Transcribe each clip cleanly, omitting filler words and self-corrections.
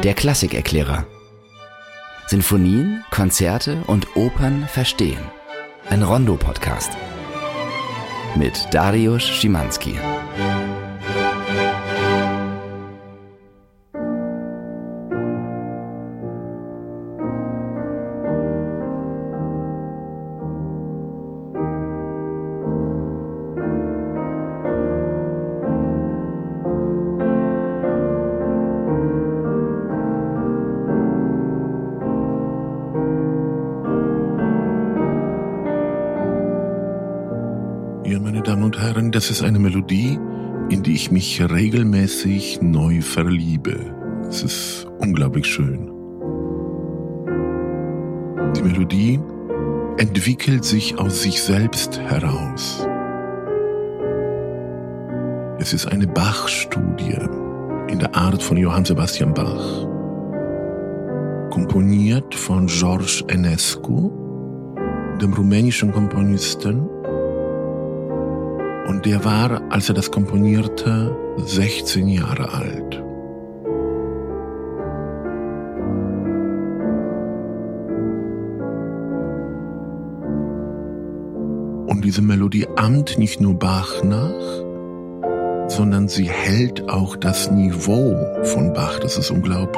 Der Klassikerklärer. Sinfonien, Konzerte und Opern verstehen. Ein Rondo-Podcast. Mit Dariusz Szymanski. Ja, meine Damen und Herren, das ist eine Melodie, in die ich mich regelmäßig neu verliebe. Es ist unglaublich schön. Die Melodie entwickelt sich aus sich selbst heraus. Es ist eine Bach-Studie in der Art von Johann Sebastian Bach. Komponiert von George Enescu, dem rumänischen Komponisten. Und der war, als er das komponierte, 16 Jahre alt. Und diese Melodie ahmt nicht nur Bach nach, sondern sie hält auch das Niveau von Bach. Das ist unglaublich.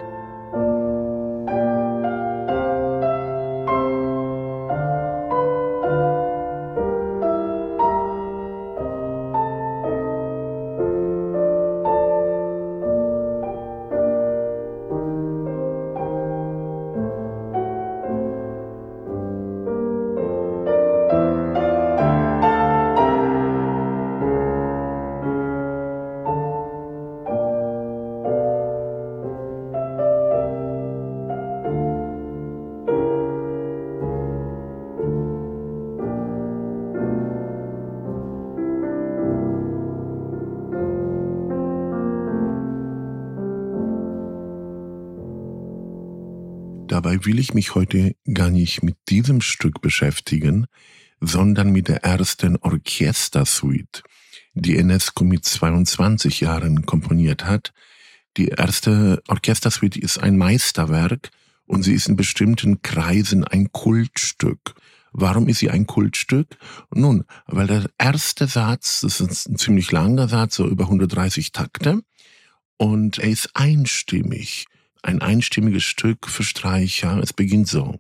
Dabei will ich mich heute gar nicht mit diesem Stück beschäftigen, sondern mit der ersten Orchestersuite, die Enescu mit 22 Jahren komponiert hat. Die erste Orchestersuite ist ein Meisterwerk und sie ist in bestimmten Kreisen ein Kultstück. Warum ist sie ein Kultstück? Nun, weil der erste Satz, das ist ein ziemlich langer Satz, so über 130 Takte, und er ist einstimmig. Ein einstimmiges Stück für Streicher. Es beginnt so.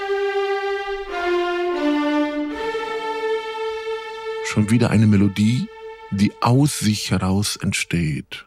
Schon wieder eine Melodie, die aus sich heraus entsteht.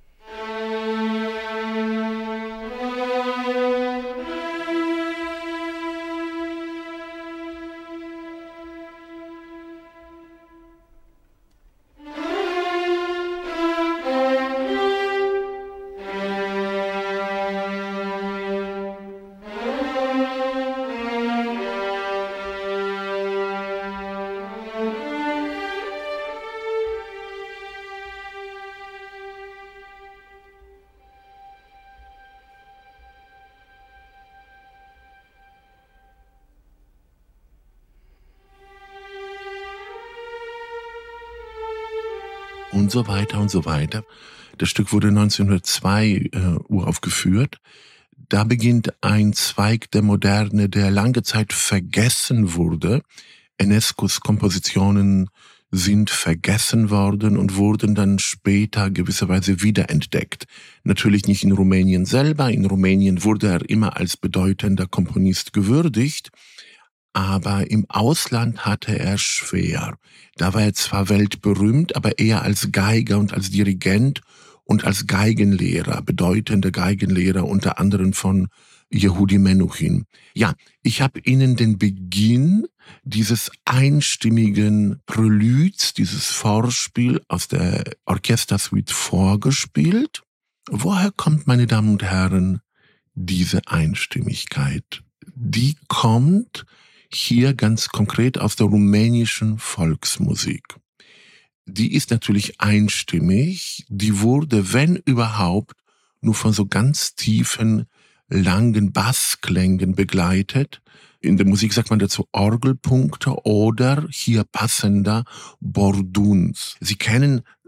Und so weiter und so weiter. Das Stück wurde 1902 uraufgeführt. Da beginnt ein Zweig der Moderne, der lange Zeit vergessen wurde. Enescus Kompositionen sind vergessen worden und wurden dann später gewisserweise wiederentdeckt. Natürlich nicht in Rumänien selber. In Rumänien wurde er immer als bedeutender Komponist gewürdigt. Aber im Ausland hatte er schwer. Da war er zwar weltberühmt, aber eher als Geiger und als Dirigent und als Geigenlehrer, bedeutender Geigenlehrer, unter anderem von Yehudi Menuhin. Ja, ich habe Ihnen den Beginn dieses einstimmigen Preludes, dieses Vorspiel aus der Orchestersuite vorgespielt. Woher kommt, meine Damen und Herren, diese Einstimmigkeit? Die kommt hier ganz konkret aus der rumänischen Volksmusik. Die ist natürlich einstimmig, die wurde, wenn überhaupt, nur von so ganz tiefen, langen Bassklängen begleitet. In der Musik sagt man dazu Orgelpunkte oder hier passender Borduns. Sie kennen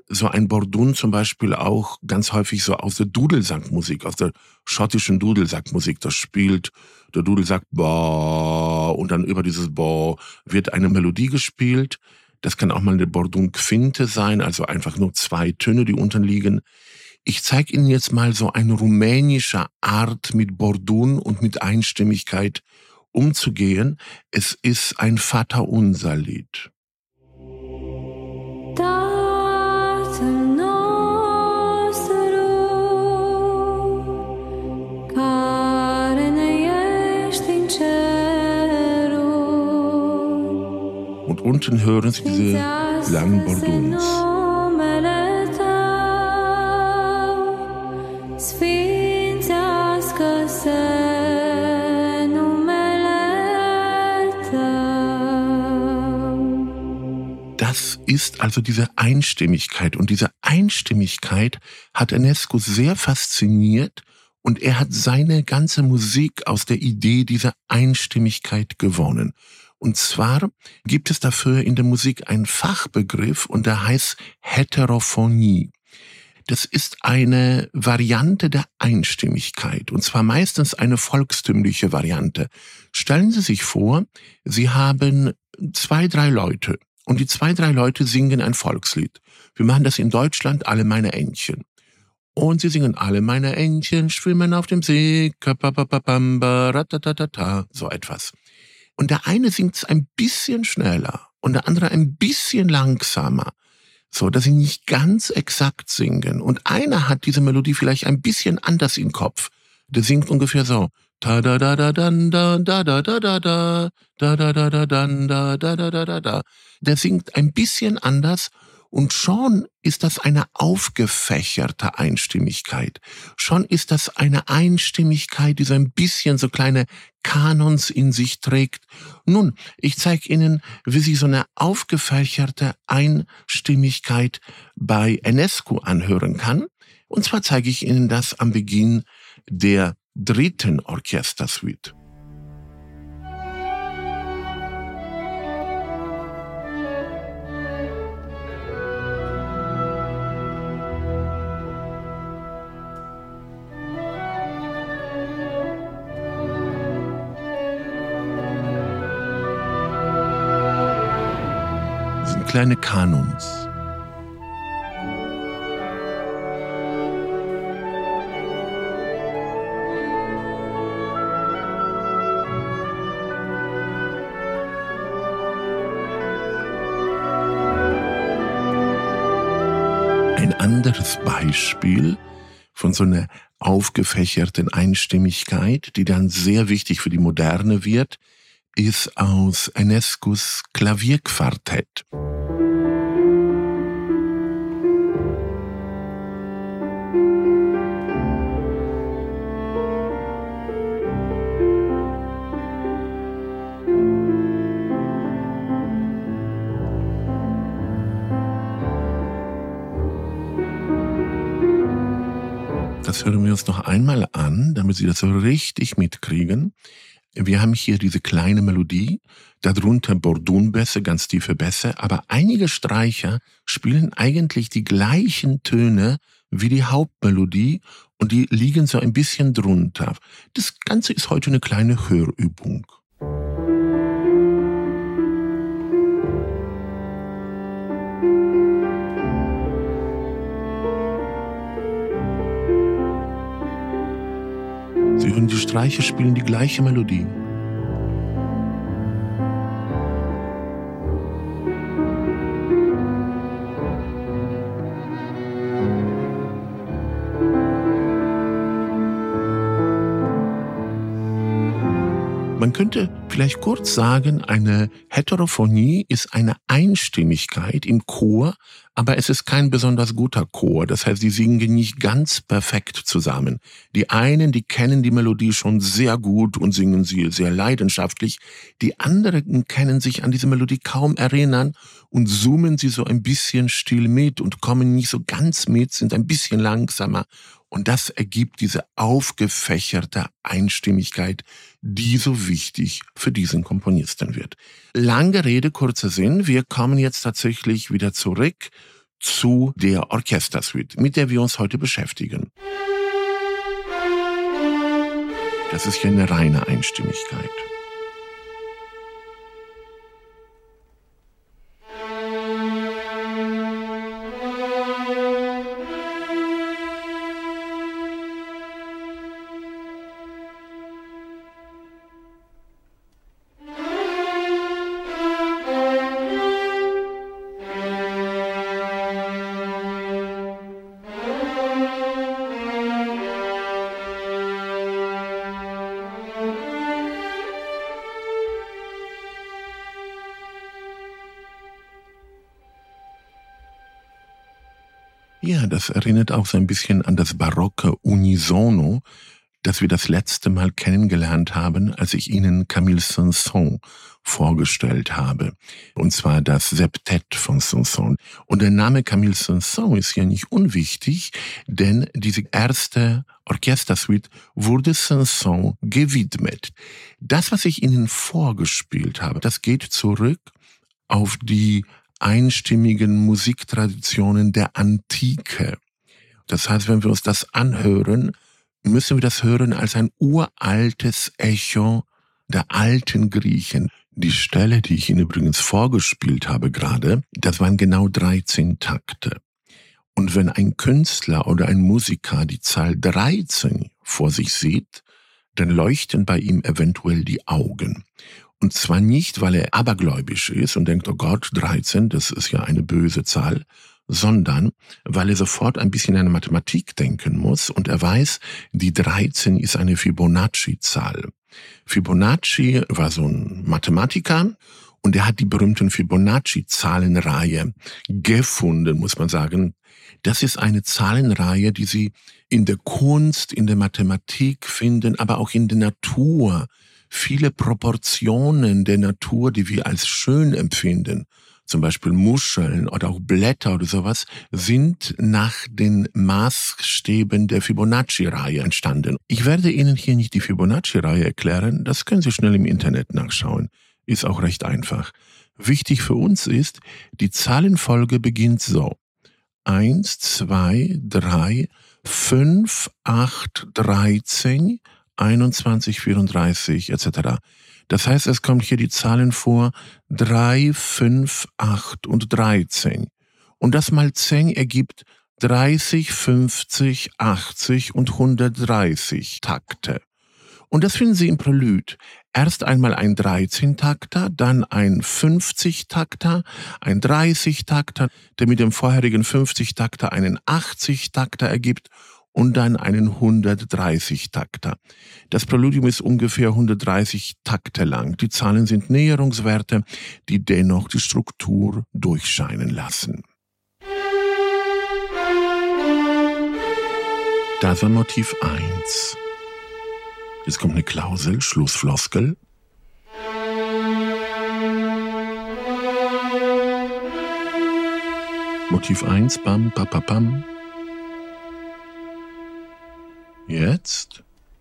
so ein Bordun zum Beispiel auch ganz häufig so aus der Dudelsackmusik, aus der schottischen Dudelsackmusik. Das spielt der Dudelsack Ba und dann über dieses Ba wird eine Melodie gespielt. Das kann auch mal eine Bordun-Quinte sein, also einfach nur 2 Töne, die unten liegen. Ich zeige Ihnen jetzt mal so eine rumänische Art mit Bordun und mit Einstimmigkeit umzugehen. Es ist ein Vaterunser-Lied. Und unten hören Sie diese langen Borduns. Das ist also diese Einstimmigkeit. Und diese Einstimmigkeit hat Enescu sehr fasziniert und er hat seine ganze Musik aus der Idee dieser Einstimmigkeit gewonnen. Und zwar gibt es dafür in der Musik einen Fachbegriff und der heißt Heterophonie. Das ist eine Variante der Einstimmigkeit und zwar meistens eine volkstümliche Variante. Stellen Sie sich vor, Sie haben 2, 3 Leute und die 2, 3 Leute singen ein Volkslied. Wir machen das in Deutschland, alle meine Entchen. Und sie singen alle meine Entchen, schwimmen auf dem See, so etwas. Und der eine singt es ein bisschen schneller und der andere ein bisschen langsamer, so dass sie nicht ganz exakt singen. Und einer hat diese Melodie vielleicht ein bisschen anders im Kopf. Der singt ungefähr so. Ta da da da dan da da da da da da da da da da dan da da da da da da. Der singt ein bisschen anders. Und schon ist das eine aufgefächerte Einstimmigkeit. Schon ist das eine Einstimmigkeit, die so ein bisschen so kleine Kanons in sich trägt. Nun, ich zeige Ihnen, wie sich so eine aufgefächerte Einstimmigkeit bei Enescu anhören kann. Und zwar zeige ich Ihnen das am Beginn der 3. Orchestersuite. Kleine Kanons. Ein anderes Beispiel von so einer aufgefächerten Einstimmigkeit, die dann sehr wichtig für die Moderne wird, ist aus Enescus Klavierquartett. Das hören wir uns noch einmal an, damit Sie das so richtig mitkriegen. Wir haben hier diese kleine Melodie, darunter Bordunbässe, ganz tiefe Bässe, aber einige Streicher spielen eigentlich die gleichen Töne wie die Hauptmelodie und die liegen so ein bisschen drunter. Das Ganze ist heute eine kleine Hörübung. Sie hören, die Streicher spielen die gleiche Melodie. Man könnte vielleicht kurz sagen, eine Heterophonie ist eine Einstimmigkeit im Chor, aber es ist kein besonders guter Chor. Das heißt, sie singen nicht ganz perfekt zusammen. Die einen, die kennen die Melodie schon sehr gut und singen sie sehr leidenschaftlich. Die anderen können sich an diese Melodie kaum erinnern und summen sie so ein bisschen still mit und kommen nicht so ganz mit, sind ein bisschen langsamer. Und das ergibt diese aufgefächerte Einstimmigkeit, die so wichtig für diesen Komponisten wird. Lange Rede, kurzer Sinn. Wir kommen jetzt tatsächlich wieder zurück zu der Orchestersuite, mit der wir uns heute beschäftigen. Das ist hier eine reine Einstimmigkeit. Ja, das erinnert auch so ein bisschen an das barocke Unisono, das wir das letzte Mal kennengelernt haben, als ich Ihnen Camille Saint-Saëns vorgestellt habe. Und zwar das Septett von Saint-Saëns. Und der Name Camille Saint-Saëns ist ja nicht unwichtig, denn diese erste Orchestersuite wurde Saint-Saëns gewidmet. Das, was ich Ihnen vorgespielt habe, das geht zurück auf die einstimmigen Musiktraditionen der Antike. Das heißt, wenn wir uns das anhören, müssen wir das hören als ein uraltes Echo der alten Griechen. Die Stelle, die ich Ihnen übrigens vorgespielt habe gerade, das waren genau 13 Takte. Und wenn ein Künstler oder ein Musiker die Zahl 13 vor sich sieht, dann leuchten bei ihm eventuell die Augen. Und zwar nicht, weil er abergläubisch ist und denkt, oh Gott, 13, das ist ja eine böse Zahl, sondern weil er sofort ein bisschen an Mathematik denken muss und er weiß, die 13 ist eine Fibonacci-Zahl. Fibonacci war so ein Mathematiker und er hat die berühmten Fibonacci-Zahlenreihe gefunden, muss man sagen. Das ist eine Zahlenreihe, die Sie in der Kunst, in der Mathematik finden, aber auch in der Natur. Viele Proportionen der Natur, die wir als schön empfinden, zum Beispiel Muscheln oder auch Blätter oder sowas, sind nach den Maßstäben der Fibonacci-Reihe entstanden. Ich werde Ihnen hier nicht die Fibonacci-Reihe erklären, das können Sie schnell im Internet nachschauen. Ist auch recht einfach. Wichtig für uns ist, die Zahlenfolge beginnt so. 1, 2, 3, 5, 8, 13, 21, 34 etc. Das heißt, es kommt hier die Zahlen vor 3, 5, 8 und 13. Und das mal 10 ergibt 30, 50, 80 und 130 Takte. Und das finden Sie im Prälude. Erst einmal ein 13-Takter, dann ein 50-Takter, ein 30-Takter, der mit dem vorherigen 50-Takter einen 80-Takter ergibt und dann einen 130-Takter. Das Präludium ist ungefähr 130 Takte lang. Die Zahlen sind Näherungswerte, die dennoch die Struktur durchscheinen lassen. Das war Motiv 1. Jetzt kommt eine Klausel, Schlussfloskel. Motiv 1, bam, pa, pa, pam. Jetzt.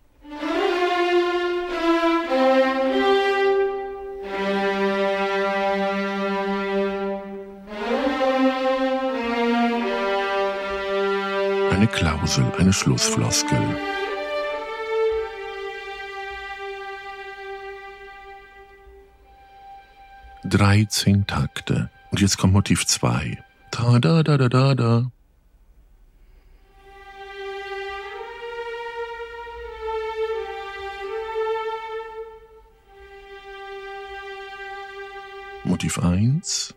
Eine Klausel, eine Schlussfloskel. Dreizehn Takte. Und jetzt kommt Motiv 2. Da, da, da, da, da, da. Motiv 1.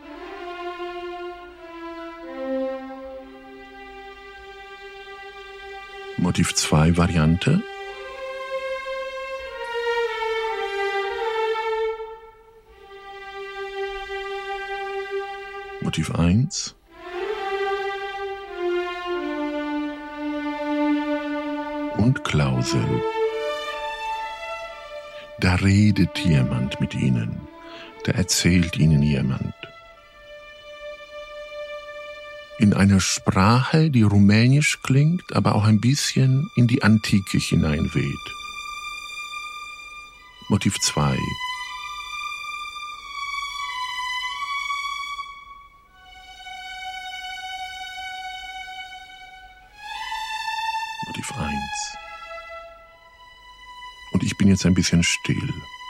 Motiv 2 Variante. Motiv 1. Und Klausel. Da redet jemand mit Ihnen. Da erzählt Ihnen jemand. In einer Sprache, die rumänisch klingt, aber auch ein bisschen in die Antike hineinweht. Motiv 2. Und ich bin jetzt ein bisschen still.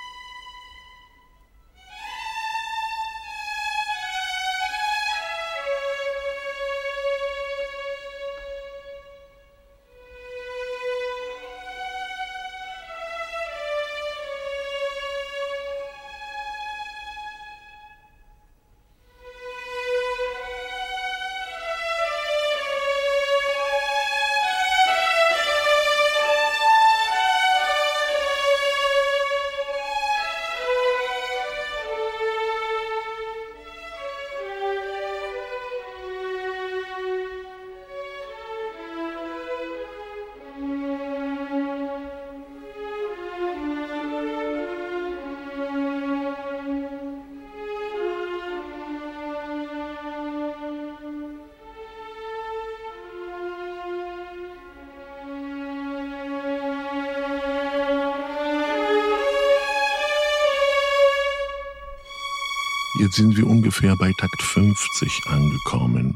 Jetzt sind wir ungefähr bei Takt 50 angekommen.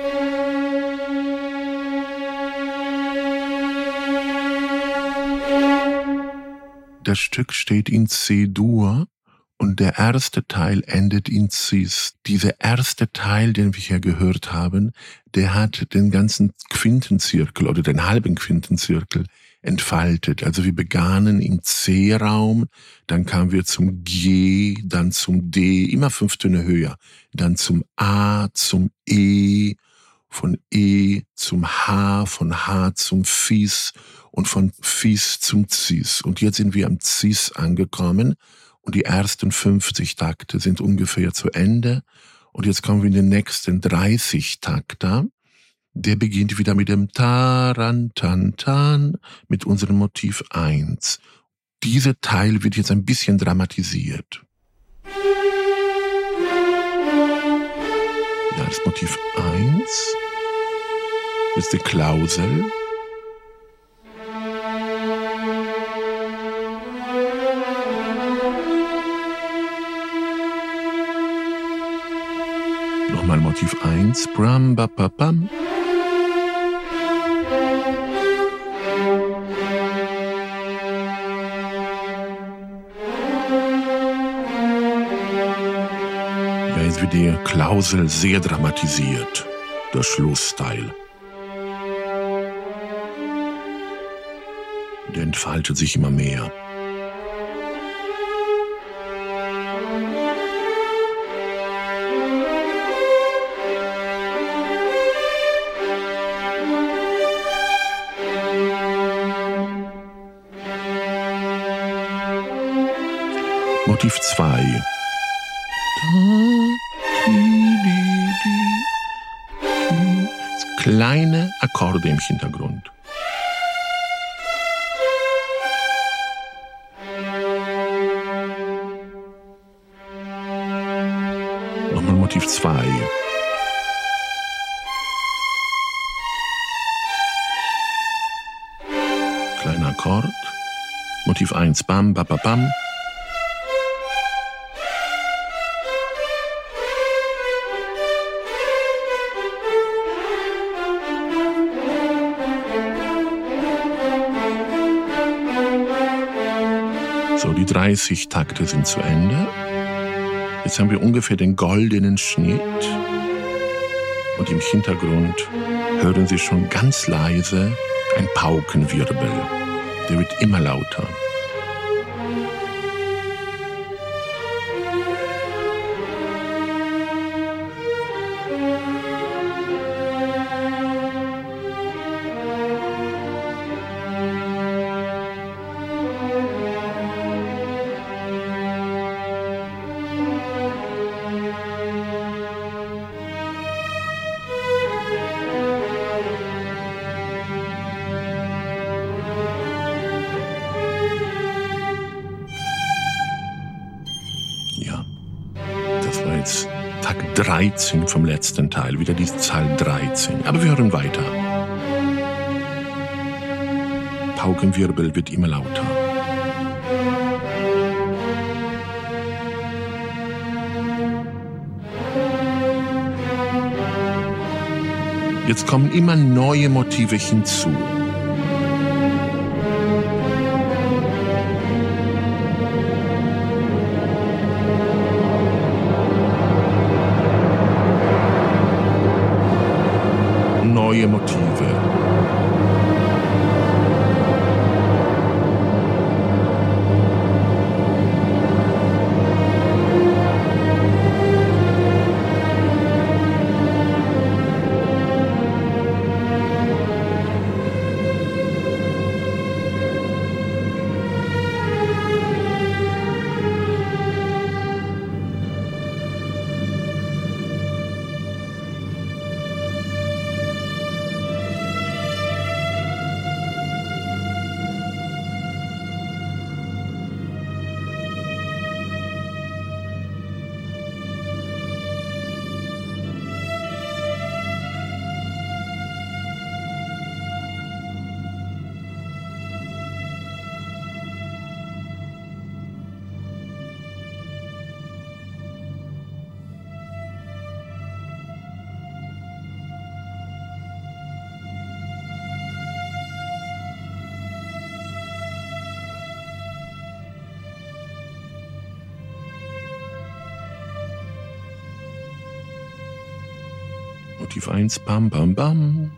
Das Stück steht in C-Dur und der erste Teil endet in Cis. Dieser erste Teil, den wir hier gehört haben, der hat den ganzen Quintenzirkel oder den halben Quintenzirkel entfaltet. Also wir begannen im C-Raum, dann kamen wir zum G, dann zum D, immer 5 Töne höher, dann zum A, zum E, von E zum H, von H zum Fis und von Fis zum Cis. Und jetzt sind wir am Cis angekommen und die ersten 50 Takte sind ungefähr zu Ende. Und jetzt kommen wir in den nächsten 30 Takter. Der beginnt wieder mit dem Taran-Tan-Tan mit unserem Motiv 1. Dieser Teil wird jetzt ein bisschen dramatisiert. Ja, das Motiv 1 ist die Klausel. Nochmal Motiv 1. Bram, ba, ba, bam. Jetzt wird die Klausel sehr dramatisiert, der Schlussteil. Der entfaltet sich immer mehr. Motiv 2. Kleine Akkorde im Hintergrund. Nochmal Motiv 2. Kleiner Akkord. Motiv 1. Bam, ba, ba, bam. So, die 30 Takte sind zu Ende. Jetzt haben wir ungefähr den goldenen Schnitt. Und im Hintergrund hören Sie schon ganz leise ein Paukenwirbel. Der wird immer lauter. Takt 13 vom letzten Teil, wieder die Zahl 13. Aber wir hören weiter. Paukenwirbel wird immer lauter. Jetzt kommen immer neue Motive hinzu. Motiv 1, bam, bam, bam.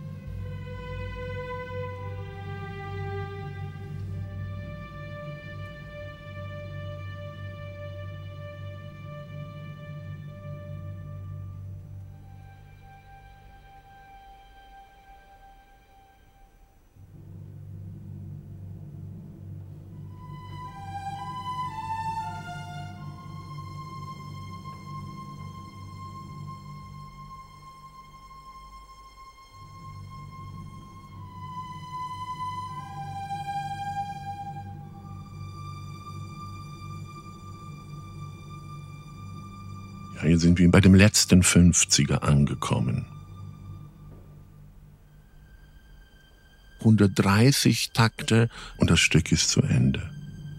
Ja, hier sind wir bei dem letzten 50er angekommen. 130 Takte und das Stück ist zu Ende.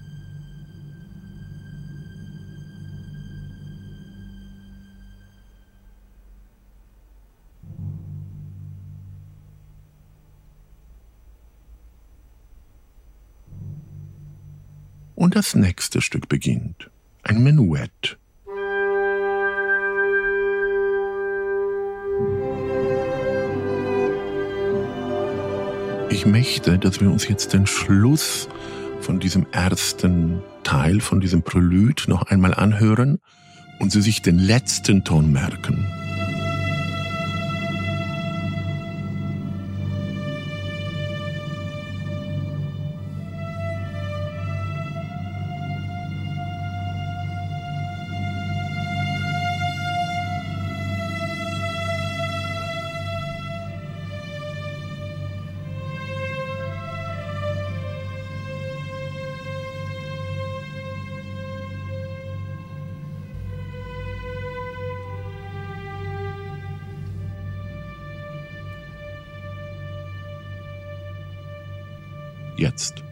Und das nächste Stück beginnt. Ein Menuett. Ich möchte, dass wir uns jetzt den Schluss von diesem ersten Teil, von diesem Prälude noch einmal anhören und Sie sich den letzten Ton merken. Jetzt.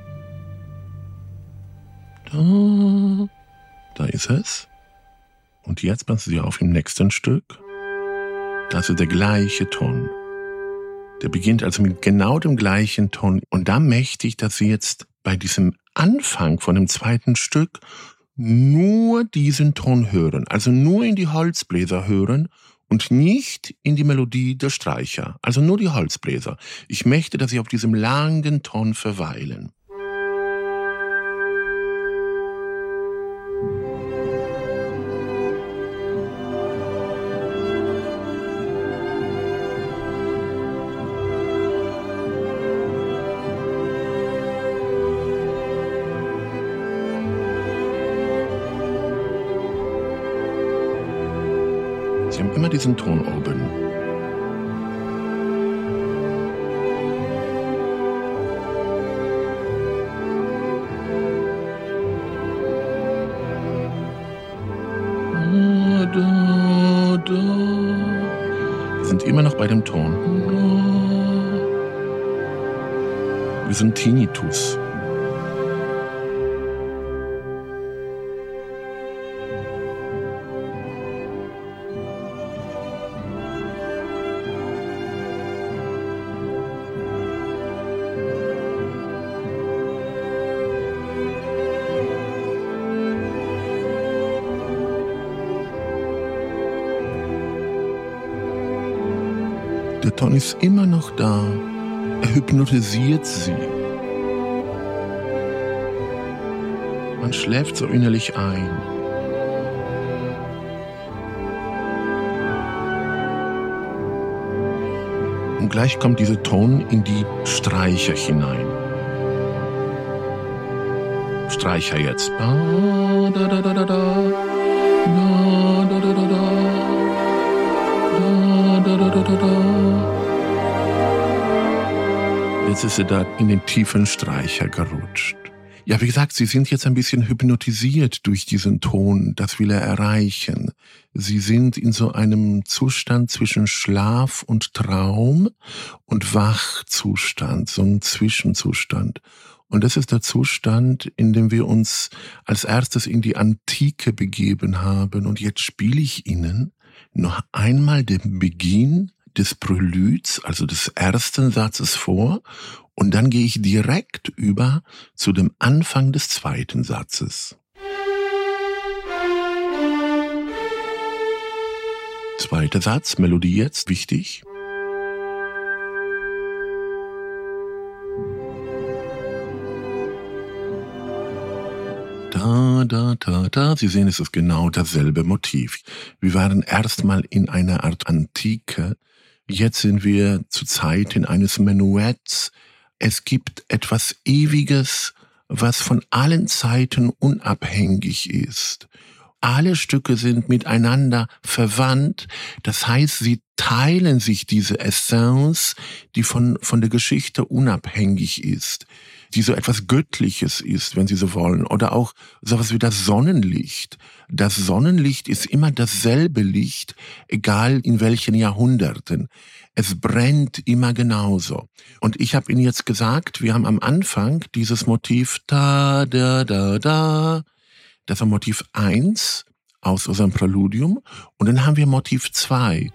Da ist es. Und jetzt passen Sie auf im nächsten Stück. Das ist der gleiche Ton. Der beginnt also mit genau dem gleichen Ton. Und da möchte ich, dass Sie jetzt bei diesem Anfang von dem zweiten Stück nur diesen Ton hören. Also nur in die Holzbläser hören und nicht in die Melodie der Streicher. Also nur die Holzbläser. Ich möchte, dass Sie auf diesem langen Ton verweilen. Sie haben immer diesen Ton oben. Wir sind immer noch bei dem Ton. Wir sind Tinnitus. Der Ton ist immer noch da. Er hypnotisiert Sie. Man schläft so innerlich ein. Und gleich kommt dieser Ton in die Streicher hinein. Streicher jetzt. Jetzt ist er da in den tiefen Streicher gerutscht. Ja, wie gesagt, Sie sind jetzt ein bisschen hypnotisiert durch diesen Ton. Das will er erreichen. Sie sind in so einem Zustand zwischen Schlaf und Traum und Wachzustand, so ein Zwischenzustand. Und das ist der Zustand, in dem wir uns als erstes in die Antike begeben haben. Und jetzt spiele ich Ihnen noch einmal den Beginn des Präluds, also des ersten Satzes vor, und dann gehe ich direkt über zu dem Anfang des zweiten Satzes. Zweiter Satz, Melodie jetzt, wichtig. Da, da, da, da. Sie sehen, es ist genau dasselbe Motiv. Wir waren erstmal in einer Art Antike. Jetzt sind wir zur Zeit in eines Menuetts. Es gibt etwas Ewiges, was von allen Zeiten unabhängig ist. Alle Stücke sind miteinander verwandt. Das heißt, sie teilen sich diese Essenz, die von der Geschichte unabhängig ist, die so etwas Göttliches ist, wenn Sie so wollen. Oder auch sowas wie das Sonnenlicht. Das Sonnenlicht ist immer dasselbe Licht, egal in welchen Jahrhunderten. Es brennt immer genauso. Und ich habe Ihnen jetzt gesagt, wir haben am Anfang dieses Motiv da, da, da, da. Das war Motiv 1 aus unserem Präludium. Und dann haben wir Motiv 2.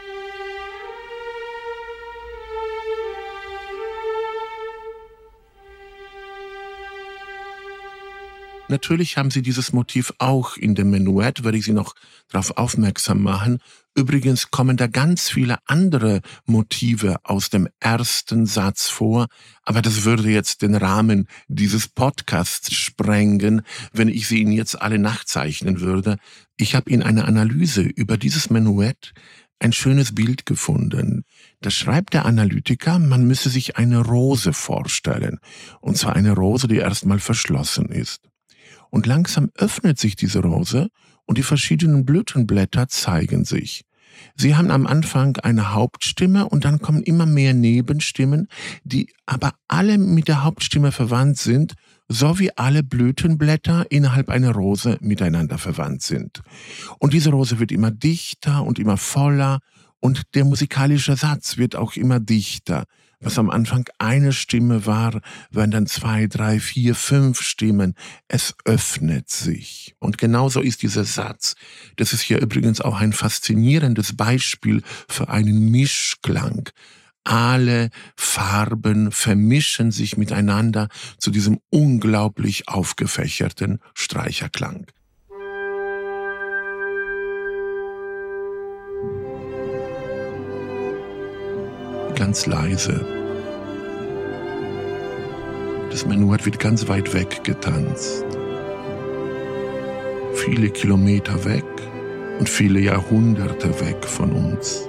Natürlich haben Sie dieses Motiv auch in dem Menuett, werde ich Sie noch darauf aufmerksam machen. Übrigens kommen da ganz viele andere Motive aus dem ersten Satz vor, aber das würde jetzt den Rahmen dieses Podcasts sprengen, wenn ich sie Ihnen jetzt alle nachzeichnen würde. Ich habe in einer Analyse über dieses Menuett ein schönes Bild gefunden. Da schreibt der Analytiker, man müsse sich eine Rose vorstellen, und zwar eine Rose, die erstmal verschlossen ist. Und langsam öffnet sich diese Rose und die verschiedenen Blütenblätter zeigen sich. Sie haben am Anfang eine Hauptstimme und dann kommen immer mehr Nebenstimmen, die aber alle mit der Hauptstimme verwandt sind, so wie alle Blütenblätter innerhalb einer Rose miteinander verwandt sind. Und diese Rose wird immer dichter und immer voller und der musikalische Satz wird auch immer dichter. Was am Anfang eine Stimme war, werden dann 2, 3, 4, 5 Stimmen. Es öffnet sich. Und genauso ist dieser Satz. Das ist hier übrigens auch ein faszinierendes Beispiel für einen Mischklang. Alle Farben vermischen sich miteinander zu diesem unglaublich aufgefächerten Streicherklang. Ganz leise. Das Menuett wird ganz weit weg getanzt. Viele Kilometer weg und viele Jahrhunderte weg von uns.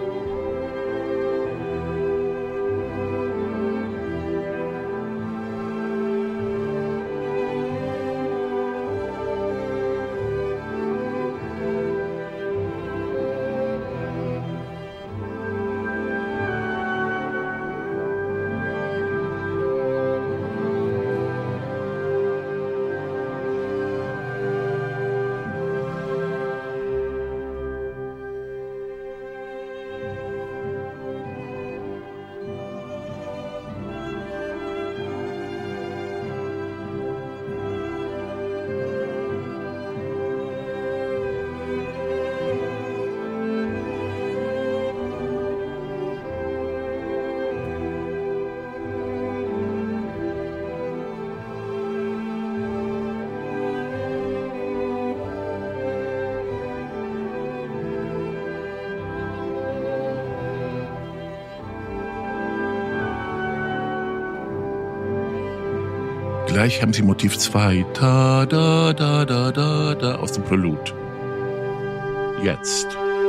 Gleich haben Sie Motiv 2, ta, da, da, da, da, da, aus dem Prälud. Jetzt.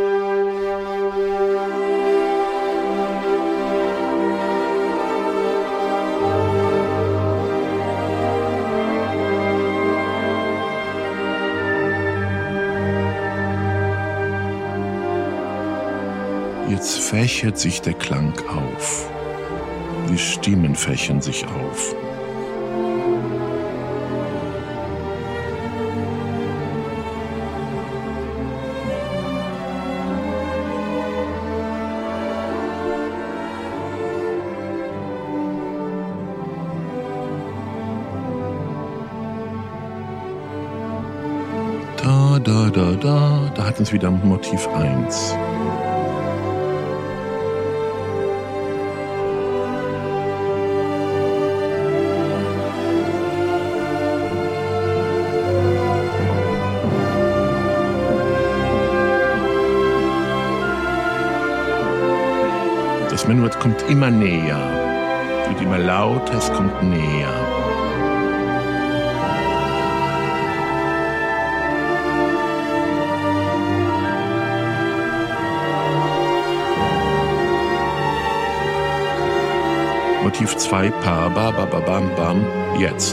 Jetzt fächert sich der Klang auf. Die Stimmen fächern sich auf. Da hatten wir wieder Motiv 1. es kommt immer näher. Es wird immer lauter, es kommt näher. Motiv 2, Pa, Ba, Ba, Ba, Bam, Bam, jetzt.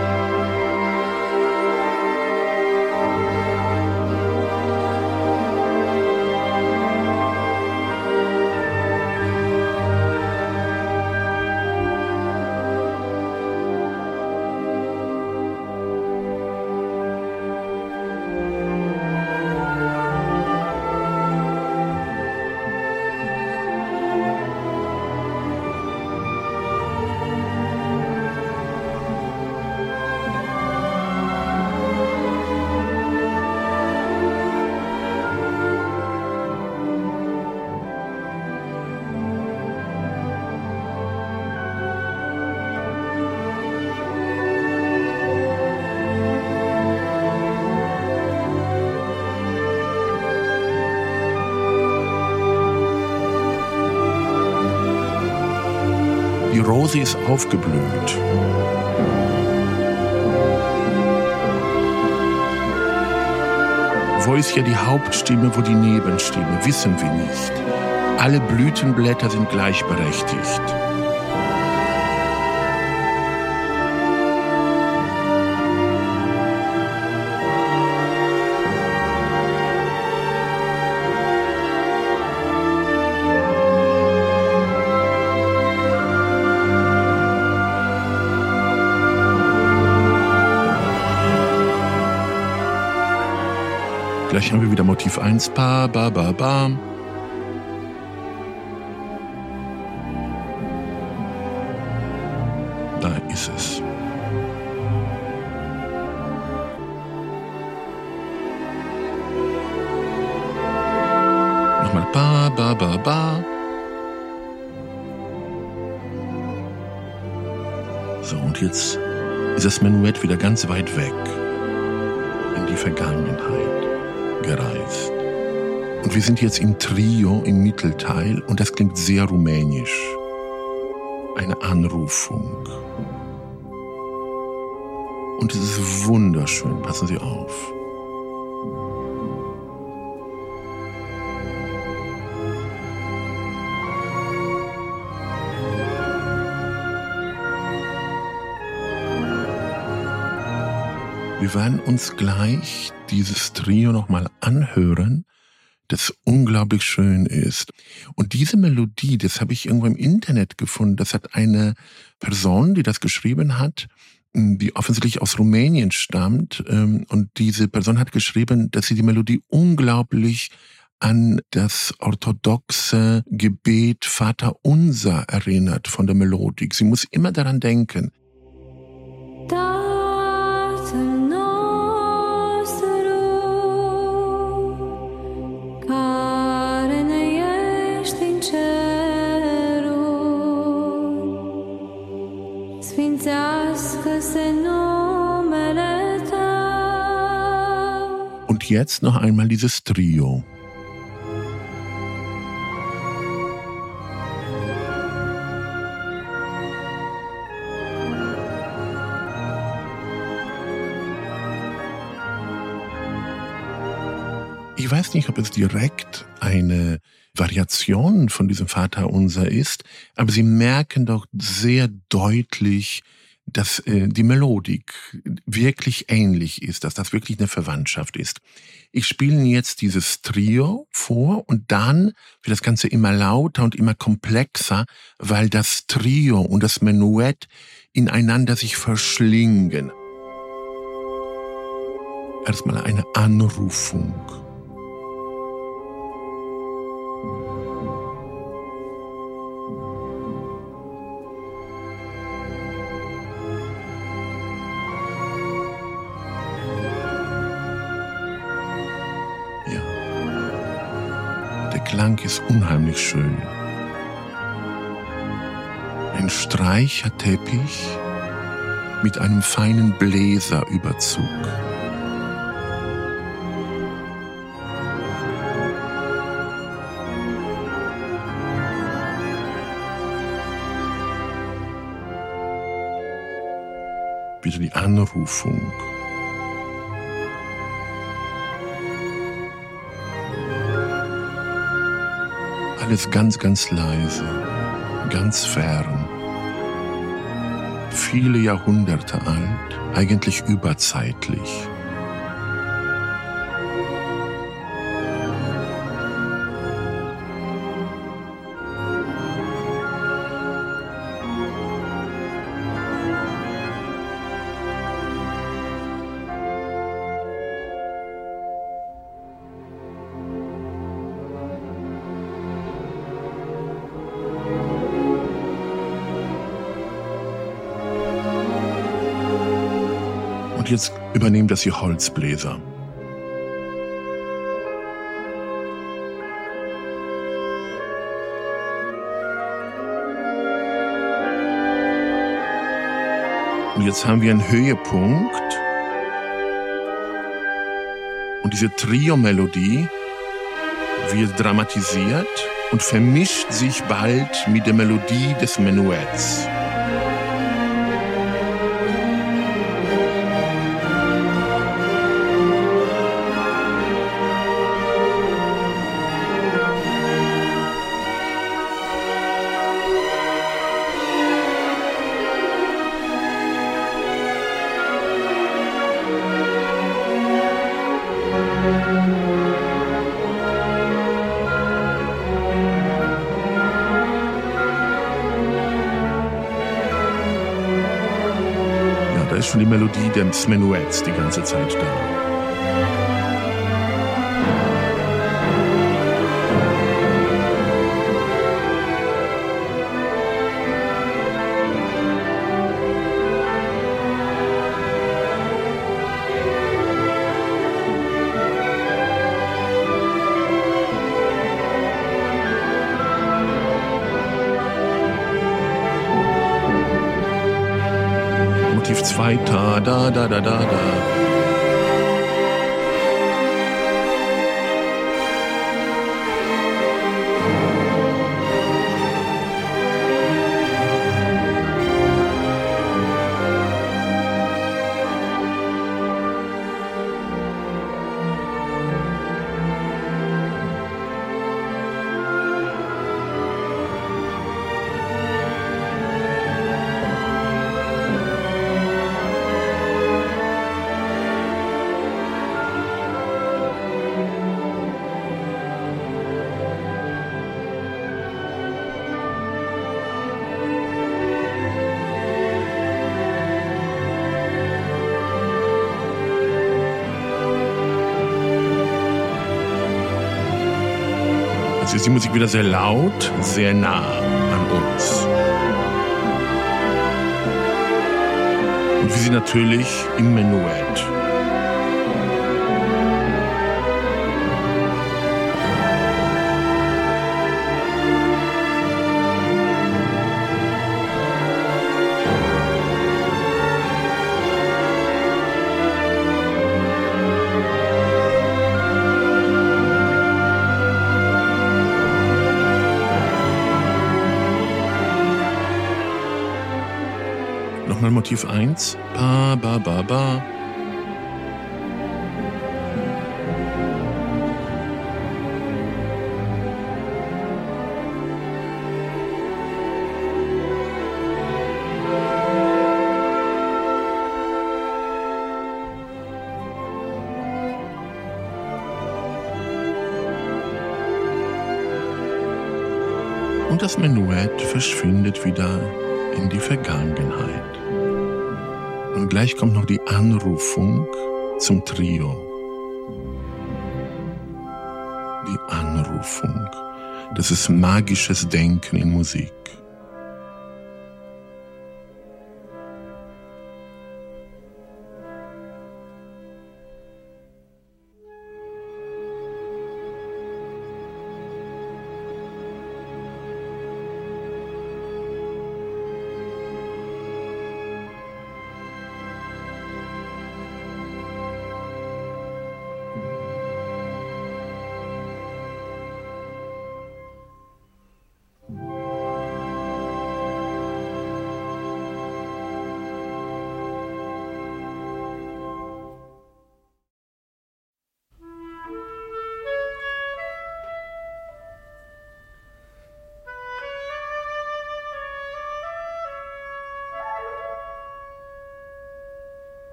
Die Rose ist aufgeblüht. Wo ist ja die Hauptstimme, wo die Nebenstimme? Wissen wir nicht. Alle Blütenblätter sind gleichberechtigt. Gleich haben wir wieder Motiv 1, Pa, Ba, Ba, Ba. Da ist es. Nochmal Pa, Ba, Ba, Ba. So, und jetzt ist das Menuett wieder ganz weit weg in die Vergangenheit gereist. Und wir sind jetzt im Trio im Mittelteil und das klingt sehr rumänisch. Eine Anrufung. Und es ist wunderschön, passen Sie auf. Wir werden uns gleich dieses Trio nochmal anhören, das unglaublich schön ist. Und diese Melodie, das habe ich irgendwo im Internet gefunden, das hat eine Person, die das geschrieben hat, die offensichtlich aus Rumänien stammt. Und diese Person hat geschrieben, dass sie die Melodie unglaublich an das orthodoxe Gebet Vater Unser erinnert von der Melodik. Sie muss immer daran denken. Und jetzt noch einmal dieses Trio. Ich weiß nicht, ob es direkt eine Variation von diesem Vater Unser ist, aber Sie merken doch sehr deutlich, dass die Melodik wirklich ähnlich ist, dass das wirklich eine Verwandtschaft ist. Ich spiele Ihnen jetzt dieses Trio vor und dann wird das Ganze immer lauter und immer komplexer, weil das Trio und das Menuett ineinander sich verschlingen. Erstmal eine Anrufung. Der Klang ist unheimlich schön. Ein Streicherteppich mit einem feinen Bläserüberzug. wieder die Anrufung. Alles ganz, ganz leise, ganz fern. Viele Jahrhunderte alt, eigentlich überzeitlich. Und jetzt übernehmen das die Holzbläser. Und jetzt haben wir einen Höhepunkt. Und diese Trio-Melodie wird dramatisiert und vermischt sich bald mit der Melodie des Menuetts. Da ist schon die Melodie des Menuetts die ganze Zeit da. Motiv 2, da, da, da, da, da, da. Jetzt ist die Musik wieder sehr laut, sehr nah an uns. Und wir sind natürlich im Menuett. Nochmal Motiv 1. Ba, ba, ba, ba. Und das Menuett verschwindet wieder in die Vergangenheit. Und gleich kommt noch die Anrufung zum Trio. Die Anrufung. Das ist magisches Denken in Musik.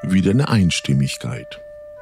wieder eine Einstimmigkeit.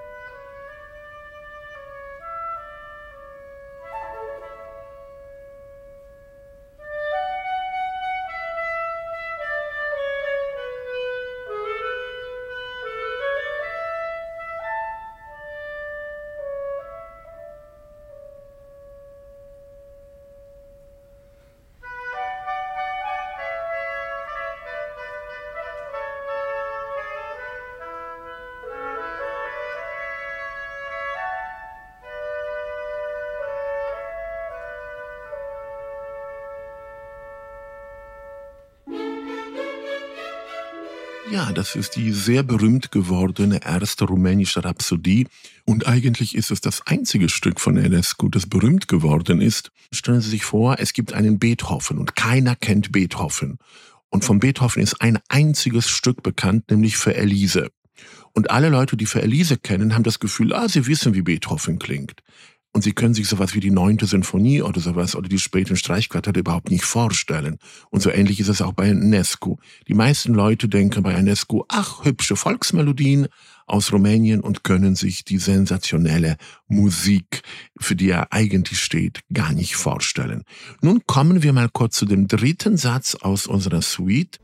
Ja, das ist die sehr berühmt gewordene erste rumänische Rhapsodie. Und eigentlich ist es das einzige Stück von Enescu, das berühmt geworden ist. Stellen Sie sich vor, es gibt einen Beethoven und keiner kennt Beethoven. Und von Beethoven ist ein einziges Stück bekannt, nämlich für Elise. Und alle Leute, die für Elise kennen, haben das Gefühl, sie wissen, wie Beethoven klingt. Und sie können sich sowas wie die 9. Sinfonie oder sowas oder die späten Streichquartette überhaupt nicht vorstellen. Und so ähnlich ist es auch bei Enescu. Die meisten Leute denken bei Enescu, hübsche Volksmelodien aus Rumänien und können sich die sensationelle Musik, für die er eigentlich steht, gar nicht vorstellen. Nun kommen wir mal kurz zu dem dritten Satz aus unserer Suite.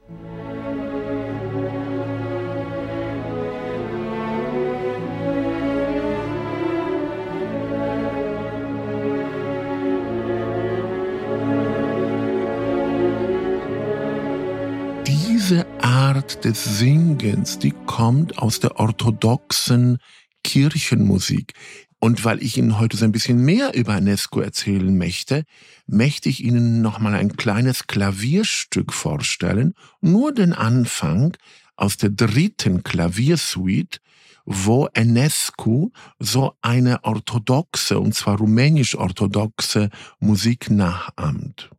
Diese Art des Singens, die kommt aus der orthodoxen Kirchenmusik. Und weil ich Ihnen heute so ein bisschen mehr über Enescu erzählen möchte ich Ihnen nochmal ein kleines Klavierstück vorstellen, nur den Anfang aus der dritten Klaviersuite, wo Enescu so eine orthodoxe, und zwar rumänisch-orthodoxe Musik nachahmt.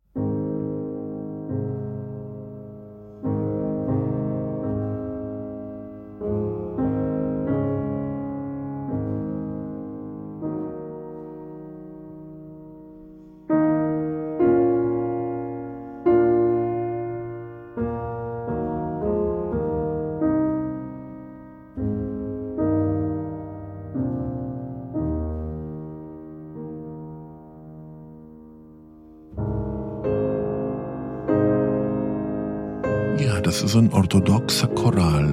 Ja, das ist ein orthodoxer Choral.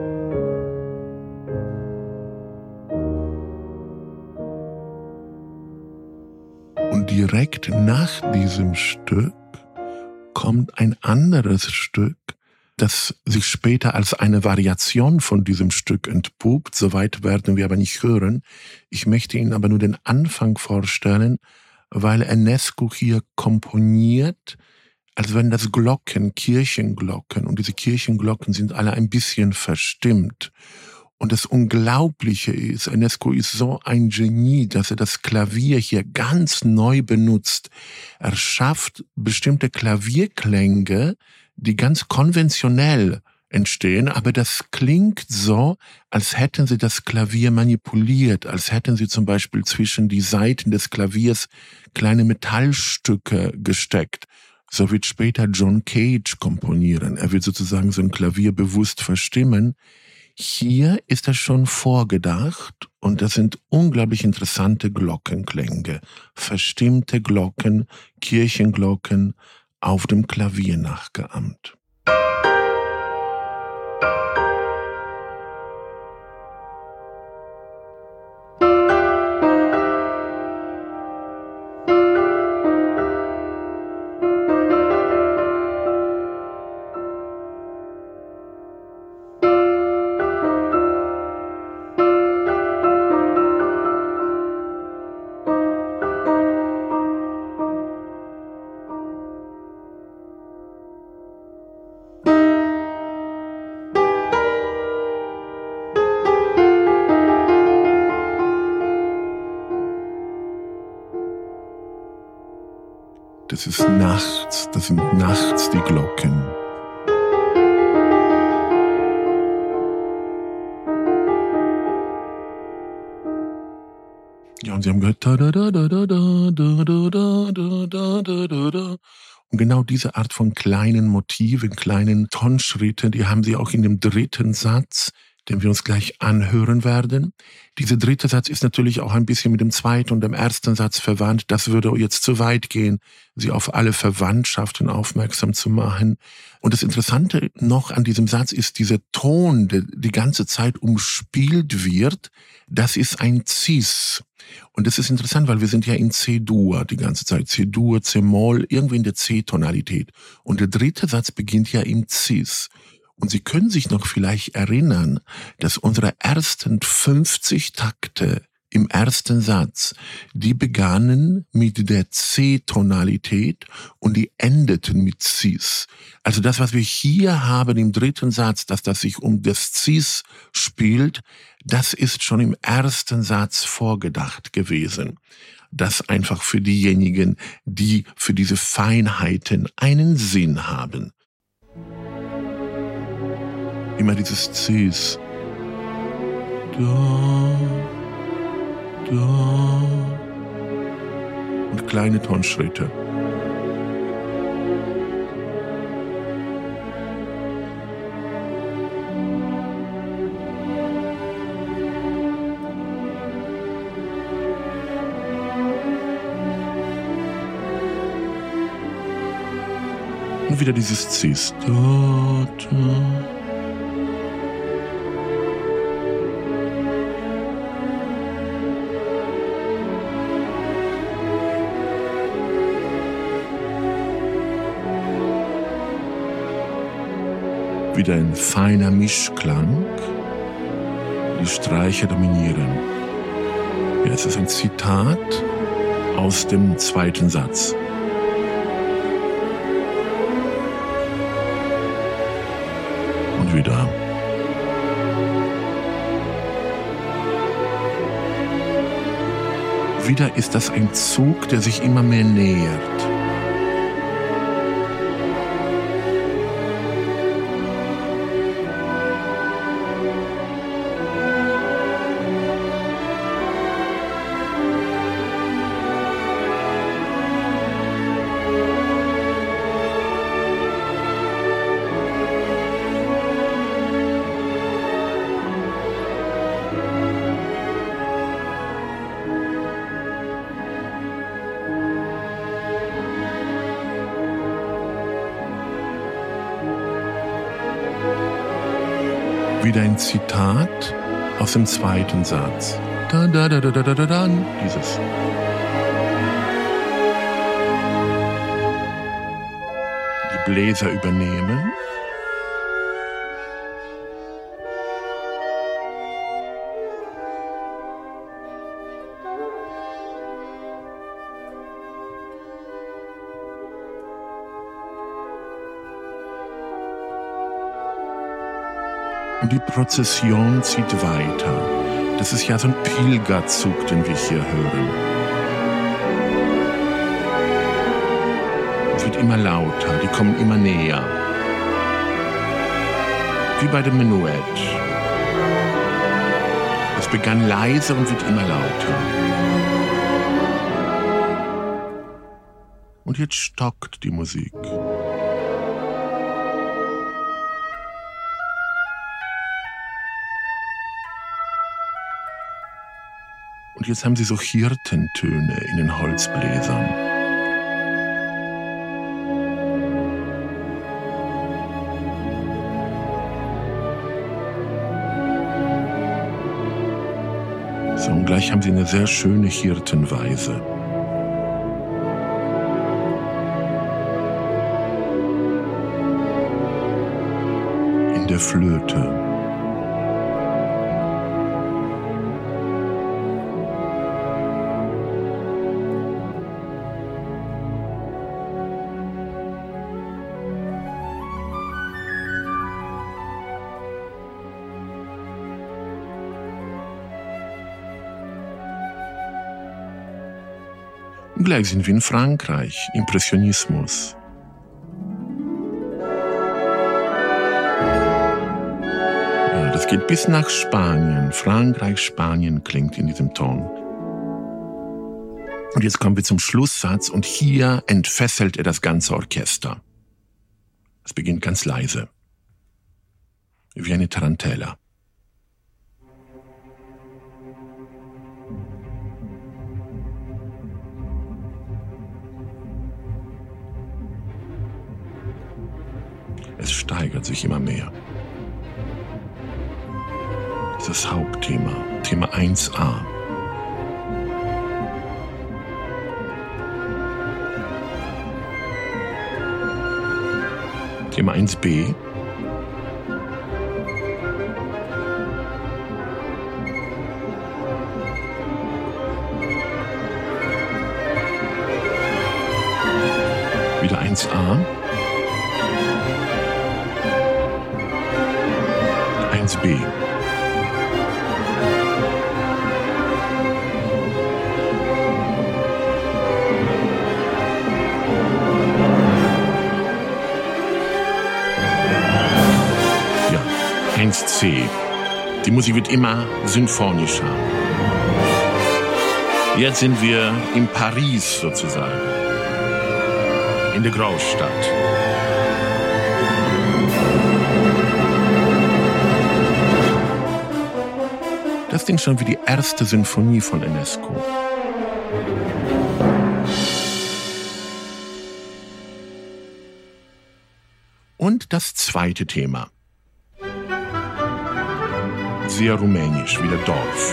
Und direkt nach diesem Stück kommt ein anderes Stück, das sich später als eine Variation von diesem Stück entpuppt. Soweit werden wir aber nicht hören. Ich möchte Ihnen aber nur den Anfang vorstellen, weil Enescu hier komponiert, als wenn das Glocken, Kirchenglocken, und diese Kirchenglocken sind alle ein bisschen verstimmt. Und das Unglaubliche ist, Enescu ist so ein Genie, dass er das Klavier hier ganz neu benutzt. Er schafft bestimmte Klavierklänge, die ganz konventionell entstehen, aber das klingt so, als hätten sie das Klavier manipuliert, als hätten sie zum Beispiel zwischen die Saiten des Klaviers kleine Metallstücke gesteckt. So wird später John Cage komponieren. Er wird sozusagen sein Klavier bewusst verstimmen. Hier ist das schon vorgedacht und das sind unglaublich interessante Glockenklänge. Verstimmte Glocken, Kirchenglocken auf dem Klavier nachgeahmt. Das ist nachts, das sind nachts die Glocken. Ja, und sie haben gehört, und genau diese Art von kleinen Motiven, kleinen Tonschritten, die haben sie auch in dem dritten Satz, den wir uns gleich anhören werden. Dieser dritte Satz ist natürlich auch ein bisschen mit dem zweiten und dem ersten Satz verwandt. Das würde jetzt zu weit gehen, Sie auf alle Verwandtschaften aufmerksam zu machen. Und das Interessante noch an diesem Satz ist dieser Ton, der die ganze Zeit umspielt wird. Das ist ein Cis. Und das ist interessant, weil wir sind ja in C-Dur die ganze Zeit. C-Dur, C-Moll, irgendwie in der C-Tonalität. Und der dritte Satz beginnt ja im Cis. Und Sie können sich noch vielleicht erinnern, dass unsere ersten 50 Takte im ersten Satz, die begannen mit der C-Tonalität und die endeten mit Cis. Also das, was wir hier haben im dritten Satz, dass das sich um das Cis spielt, das ist schon im ersten Satz vorgedacht gewesen. Das einfach für diejenigen, die für diese Feinheiten einen Sinn haben. Immer dieses Cis. Da, da. Und kleine Tonschritte. Und wieder dieses Cis. Da, da. Wieder ein feiner Mischklang. Die Streicher dominieren. Ja, es ist ein Zitat aus dem zweiten Satz. Und wieder. Wieder ist das ein Zug, der sich immer mehr nähert. Wieder ein Zitat aus dem zweiten Satz. Da, da, da, da, da, da, da, dieses. Die Bläser übernehmen. Und die Prozession zieht weiter. Das ist ja so ein Pilgerzug, den wir hier hören. Es wird immer lauter, die kommen immer näher. Wie bei dem Menuett. Es begann leise und wird immer lauter. Und jetzt stockt die Musik. Und jetzt haben sie so Hirtentöne in den Holzbläsern. So, und gleich haben sie eine sehr schöne Hirtenweise. In der Flöte. Und gleich sind wir in Frankreich, Impressionismus. Ja, das geht bis nach Spanien. Frankreich, Spanien klingt in diesem Ton. Und jetzt kommen wir zum Schlusssatz und hier entfesselt er das ganze Orchester. Es beginnt ganz leise, wie eine Tarantella. Es steigert sich immer mehr. Das ist das Hauptthema, Thema 1a. Thema 1b. Wieder 1a. 1b. Ja, 1c. Die Musik wird immer symphonischer. Jetzt sind wir in Paris sozusagen. In der Großstadt. Das klingt schon wie die erste Sinfonie von Enescu. Und das zweite Thema. Sehr rumänisch, wie der Dorf.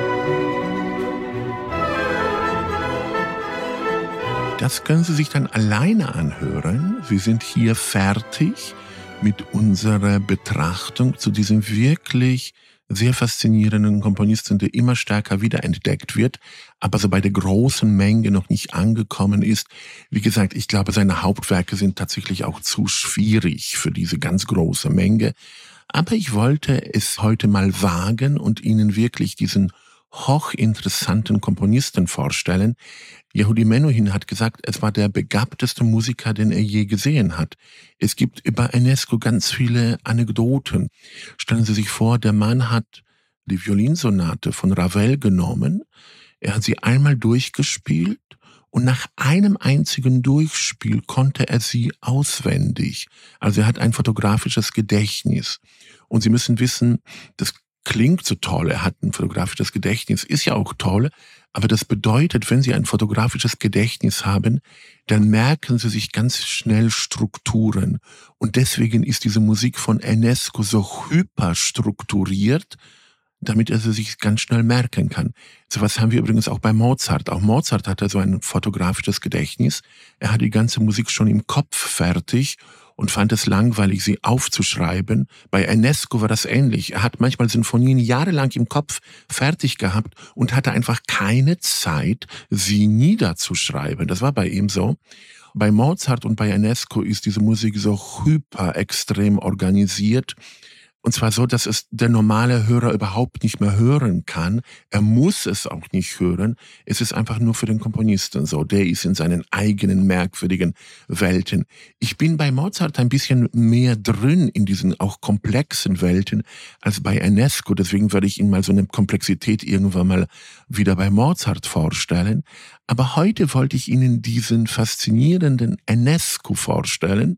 Das können Sie sich dann alleine anhören. Wir sind hier fertig mit unserer Betrachtung zu diesem wirklich sehr faszinierenden Komponisten, der immer stärker wiederentdeckt wird, aber so bei der großen Menge noch nicht angekommen ist. Wie gesagt, ich glaube, seine Hauptwerke sind tatsächlich auch zu schwierig für diese ganz große Menge. Aber ich wollte es heute mal wagen und Ihnen wirklich diesen hochinteressanten Komponisten vorstellen. Yehudi Menuhin hat gesagt, es war der begabteste Musiker, den er je gesehen hat. Es gibt über Enescu ganz viele Anekdoten. Stellen Sie sich vor, der Mann hat die Violinsonate von Ravel genommen, er hat sie einmal durchgespielt und nach einem einzigen Durchspiel konnte er sie auswendig. Also er hat ein fotografisches Gedächtnis. Und Sie müssen wissen, das klingt so toll, er hat ein fotografisches Gedächtnis, ist ja auch toll, aber das bedeutet, wenn Sie ein fotografisches Gedächtnis haben, dann merken Sie sich ganz schnell Strukturen. Und deswegen ist diese Musik von Enescu so hyperstrukturiert, damit er sie sich ganz schnell merken kann. So was haben wir übrigens auch bei Mozart. Auch Mozart hatte so ein fotografisches Gedächtnis. Er hat die ganze Musik schon im Kopf fertig und fand es langweilig, sie aufzuschreiben. Bei Enescu war das ähnlich. Er hat manchmal Sinfonien jahrelang im Kopf fertig gehabt und hatte einfach keine Zeit, sie niederzuschreiben. Das war bei ihm so. Bei Mozart und bei Enescu ist diese Musik so hyper extrem organisiert. Und zwar so, dass es der normale Hörer überhaupt nicht mehr hören kann. Er muss es auch nicht hören. Es ist einfach nur für den Komponisten so. Der ist in seinen eigenen merkwürdigen Welten. Ich bin bei Mozart ein bisschen mehr drin in diesen auch komplexen Welten als bei Enescu. Deswegen werde ich Ihnen mal so eine Komplexität irgendwann mal wieder bei Mozart vorstellen. Aber heute wollte ich Ihnen diesen faszinierenden Enescu vorstellen.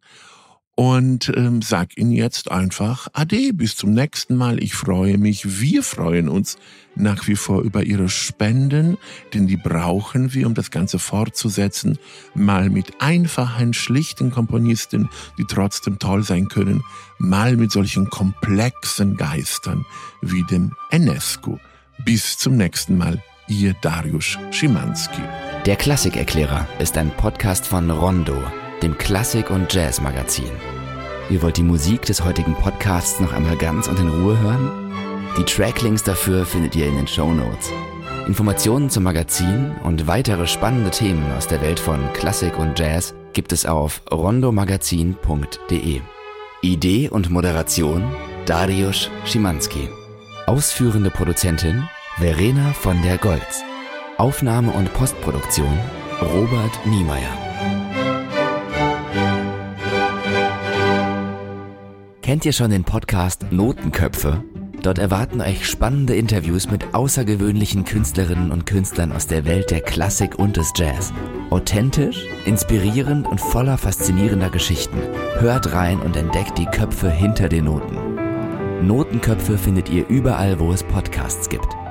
Und sag Ihnen jetzt einfach Ade, bis zum nächsten Mal. Ich freue mich, wir freuen uns nach wie vor über Ihre Spenden, denn die brauchen wir, um das Ganze fortzusetzen. Mal mit einfachen, schlichten Komponisten, die trotzdem toll sein können, mal mit solchen komplexen Geistern wie dem Enescu. Bis zum nächsten Mal, Ihr Dariusz Szymanski. Der Klassikerklärer ist ein Podcast von Rondo, dem Klassik- und Jazz-Magazin. Ihr wollt die Musik des heutigen Podcasts noch einmal ganz und in Ruhe hören? Die Tracklinks dafür findet ihr in den Shownotes. Informationen zum Magazin und weitere spannende Themen aus der Welt von Klassik und Jazz gibt es auf rondomagazin.de. Idee und Moderation Dariusz Szymanski. Ausführende Produzentin Verena von der Goltz. Aufnahme und Postproduktion Robert Niemeyer. Kennt ihr schon den Podcast Notenköpfe? Dort erwarten euch spannende Interviews mit außergewöhnlichen Künstlerinnen und Künstlern aus der Welt der Klassik und des Jazz. Authentisch, inspirierend und voller faszinierender Geschichten. Hört rein und entdeckt die Köpfe hinter den Noten. Notenköpfe findet ihr überall, wo es Podcasts gibt.